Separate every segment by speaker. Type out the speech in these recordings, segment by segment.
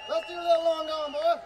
Speaker 1: Let's do a little long gone, boy.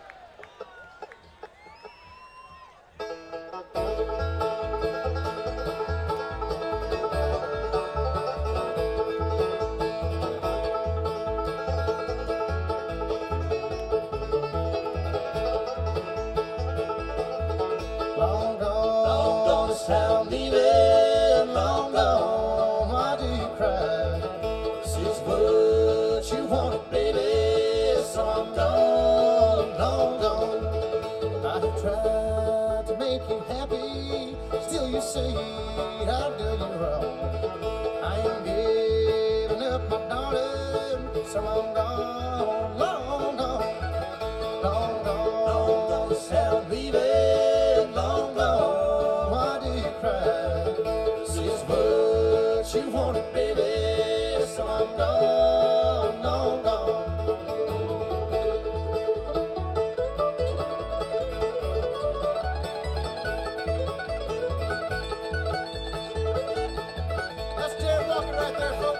Speaker 1: Long gone is town leaving, long gone, why do you cry? This is what you wanted, baby, so I'm gone, long gone. I have tried to make you happy, still you say I've done you wrong. I ain't giving up my darling, so I'm gone, long gone. Long gone is town leaving, long gone, why do you cry? This is what you wanted, baby, so I'm gone, long gone. That's Jared Walker right there, folks.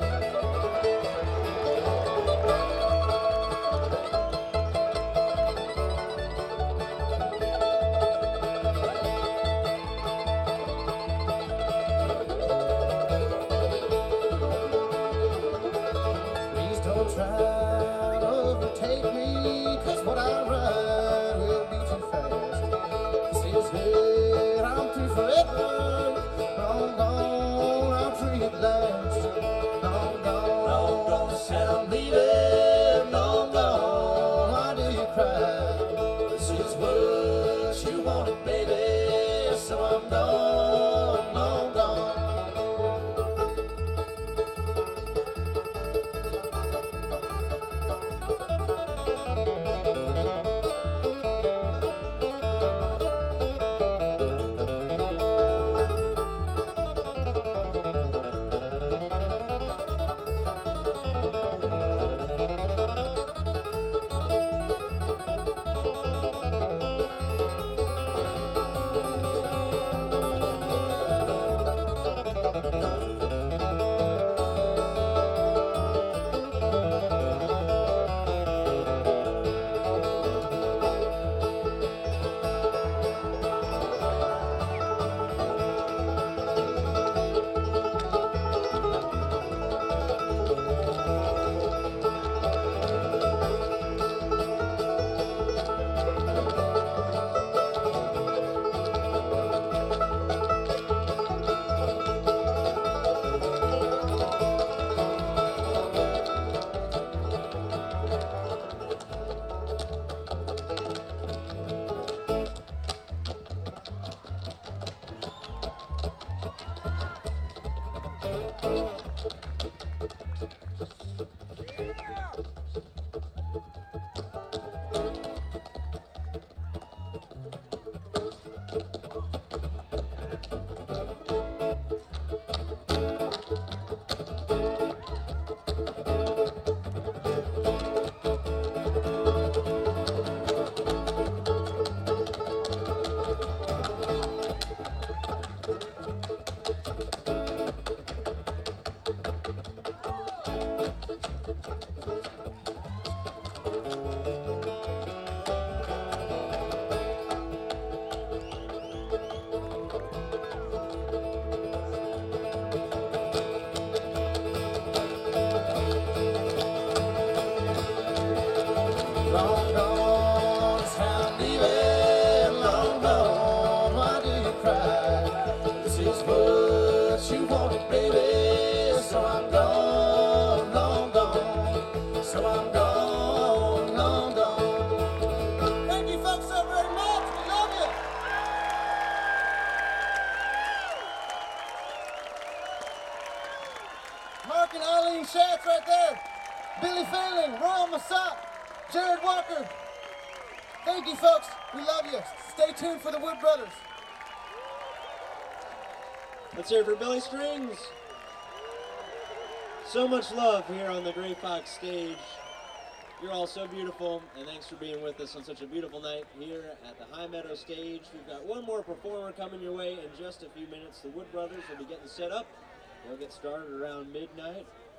Speaker 1: Please don't try to overtake me, 'cause what I ride will be too fast. This is it, I'm through forever. Long gone, I'm free at last. Long gone, the sound leaving. Long gone, why do you cry? This is what you wanted, baby, so I'm gone, long gone. Long gone, it's time leaving. Long gone, why do you cry? This is what you wanted, baby, so I'm gone, long gone. So I'm gone, long gone. Thank you folks so very much. We love you. Mark and Eileen Schatz right there. Billy Failing, Royal Massat, Jared Walker. Thank you, folks. We love you. Stay tuned for the Wood Brothers.
Speaker 2: Let's hear it for Billy Strings. So much love here on the Gray Fox stage. You're all so beautiful, and thanks for being with us on such a beautiful night here at the High Meadow stage. We've got one more performer coming your way in just a few minutes. The Wood Brothers will be getting set up. They'll get started around midnight.